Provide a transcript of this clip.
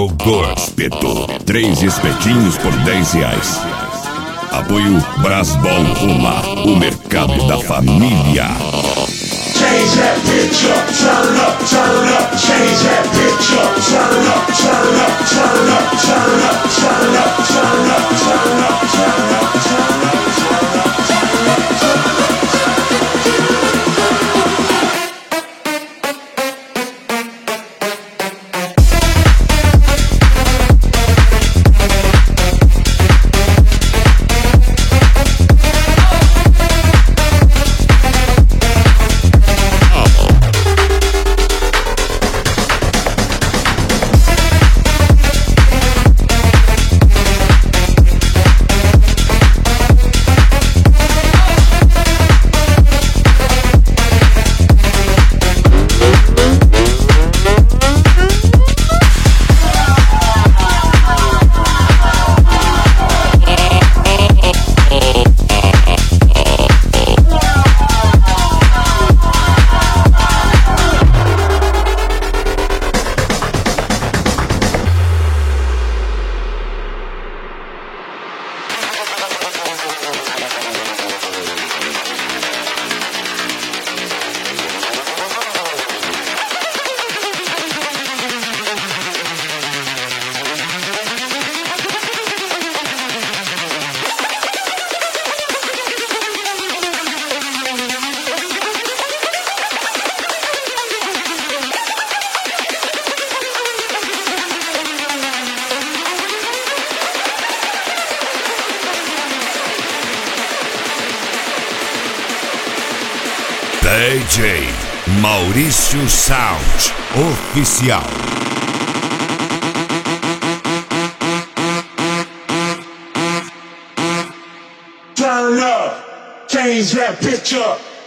Ao Espeto, 3 espetinhos por R$10. Apoio Brasbol Uma, o mercado da família. Change that bitch up, turn up, turn up. Change that bitch up, turn up, turn up, turn up, turn up, turn up, turn up, turn up, turn up, turn up. DJ Maurício Sound Oficial. Turn up, change that bitch up.